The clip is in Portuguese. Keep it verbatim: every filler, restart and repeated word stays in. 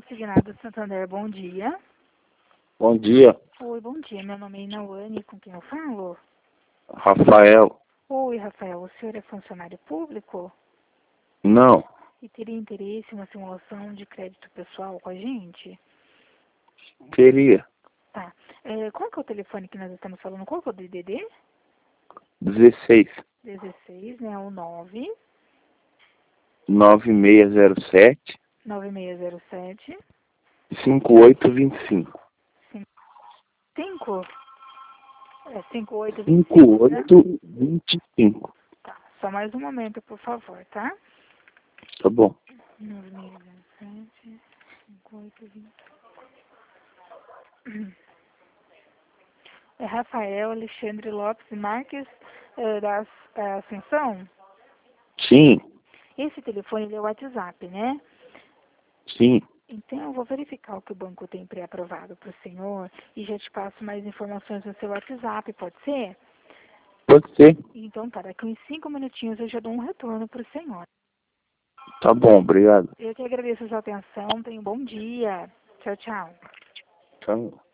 Consignado Santander, bom dia. Bom dia, Oi, bom dia. Meu nome é Inawane, com quem eu falo? Rafael. Oi, Rafael. O senhor é funcionário público? Não, E teria interesse em uma simulação de crédito pessoal com a gente? queria. Tá. É, qual que é o telefone que nós estamos falando? Qual que é o D D D? dezesseis, dezesseis, né? O nove nove seis zero sete, nove seis zero sete cinco oito dois cinco. cinco. É cinco oito dois cinco cinco, né? oito dois cinco. Tá. Só mais um momento, por favor, tá? Tá bom. nove seis zero sete cinco oito dois cinco. É Rafael Alexandre Lopes Marques, é, da é, Ascensão. Sim, Esse telefone ele é o WhatsApp, né? sim, Então eu vou verificar o que o banco tem pré-aprovado para o senhor e já te passo mais informações no seu WhatsApp, pode ser? pode ser. Então tá, daqui uns cinco minutinhos eu já dou um retorno para o senhor. Tá bom, obrigado. Eu que agradeço a sua atenção, tenha um bom dia. Tchau, tchau. Tchau.